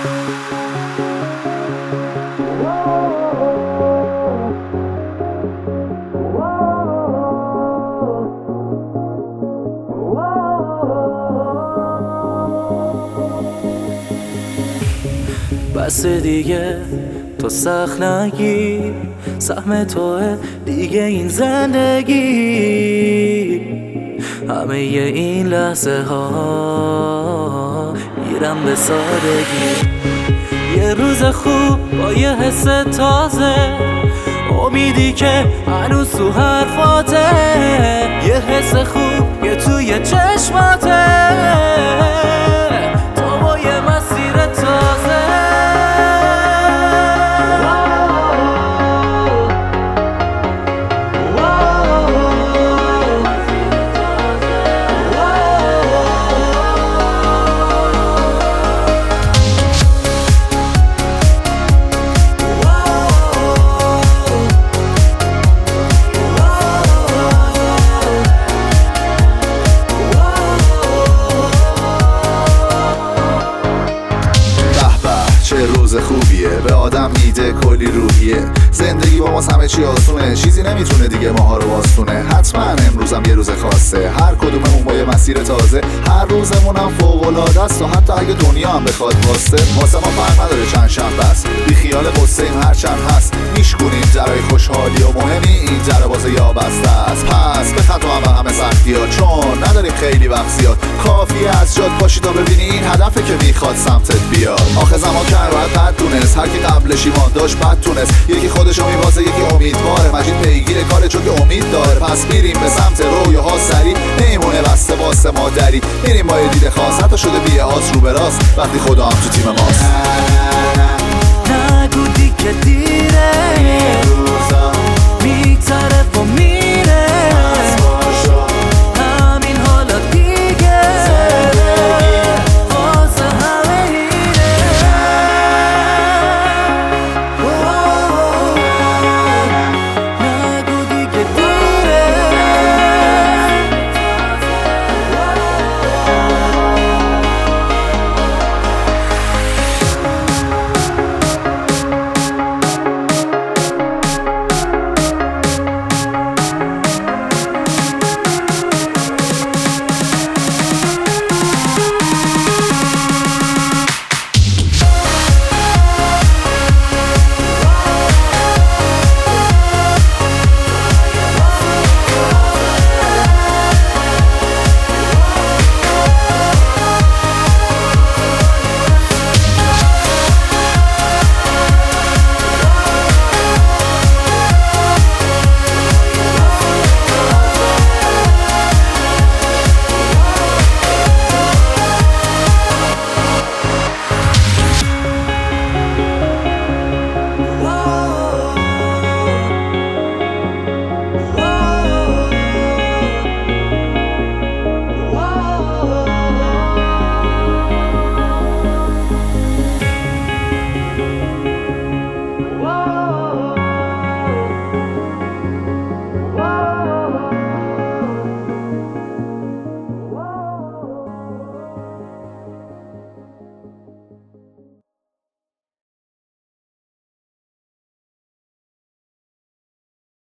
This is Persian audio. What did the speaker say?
بس دیگه تو سخت نگیر، سهم توه دیگه این زندگی. همه این لحظه ها میرم به سادگی. یه روز خوب با یه حس تازه، امیدی که هنوز تو حرفاته، یه حس خوب که توی چشماته، تو با یه مسیر تازه. روز خوبیه، به آدم میده کلی روحیه. زندگی با ما همه چی آسونه، چیزی نمیتونه دیگه ماها رو باستونه. حتما امروزم یه روز خاصه، هر کدوممون با یه مسیر تازه. هر روزمونم فوق‌العاده است و حتی اگه دنیا هم بخواد واسه ما فرق نداره چند شنبه است. بی خیال قصه ایم هر چند هست، میشکنیم درای خوشحالی و مهمی این در باز یا بسته است. پس به خطا هم به همه سختی‌ها، چون نداریم خیلی وقت زیاد. کافیه از جات باشی تا ببینی این هدفه که میخواد سمتت بیاد. آخه زمان که باید بد دونست، هر کی قبلش ایمان داشت بد تونست. یکی خودشو میوازه یکی امیدواره، مجید پیگیر کاره چون که امید داره. پس میریم به سمت رویاها سری، نمیمونه بسته واسه مادری. میریم با یه دید خاص، حتی شده بیه هاست رو به راست وقتی خدا هم تو تیم ماست. نگو دیگه دیره، میگذره و